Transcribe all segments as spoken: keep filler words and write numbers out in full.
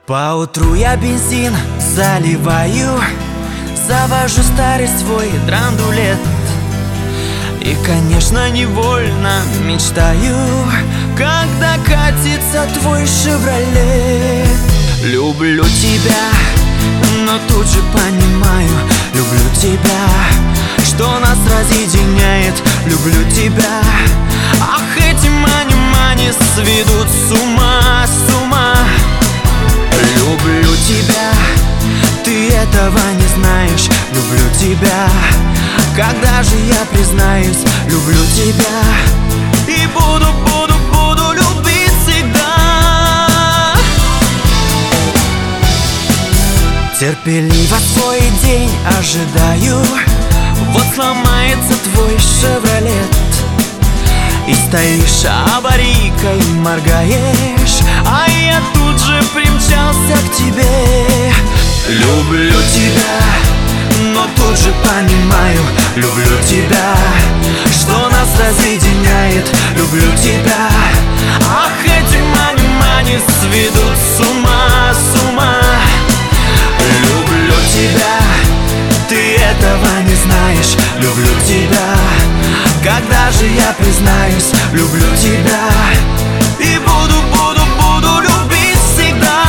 Поутру я бензин заливаю, завожу старый свой драндулет. И, конечно, невольно мечтаю, когда катится твой «Шевроле». Люблю тебя, но тут же понимаю, люблю тебя, что нас разъединяет. Люблю тебя, ах, эти мани-мани сведут с ума, с ума. Люблю тебя, ты этого не знаешь. Люблю тебя, когда же я признаюсь? Люблю тебя и буду, буду, буду любить всегда. Терпеливо свой день ожидаю, вот сломается твой «Шевролет», и стоишь аварийкой, моргаешь, а я тут же примчался к тебе. Люблю тебя, но тут же понимаю, люблю тебя, что нас разъединяет. Люблю тебя, ах, эти мани-мани сведут с ума, с ума. Люблю тебя, ты этого не знаешь. Люблю тебя, когда же я признаюсь? Люблю тебя и буду, буду, буду любить всегда.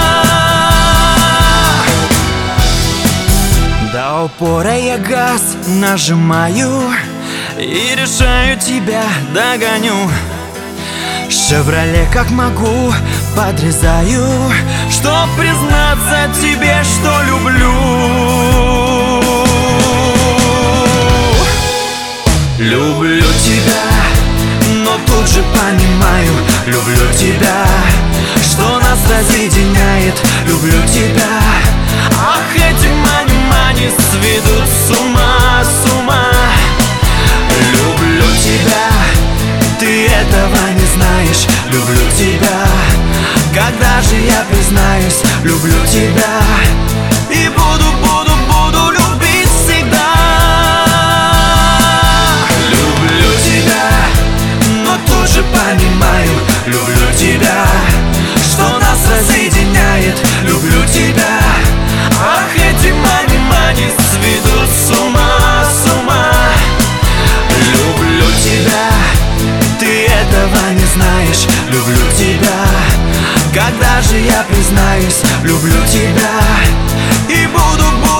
До упора я газ нажимаю и решаю, тебя догоню. «Шевроле» как могу подрезаю, чтоб признаться тебе, что люблю. Люблю тебя, но тут же понимаю, люблю тебя, что нас разъединяет. Люблю тебя, ах, эти мани-мани сведут с ума, с ума. Люблю тебя, ты этого не знаешь. Люблю тебя, когда же я признаюсь? Люблю тебя и буду, буду, буду любить всегда. Люблю тебя, но тут же понимаю, люблю тебя, что нас разъединяет. Люблю тебя, ах, эти мани-мани сведут с ума, с ума. Люблю тебя, ты этого не знаешь. Люблю тебя, когда же я признаюсь? Люблю тебя и буду, буду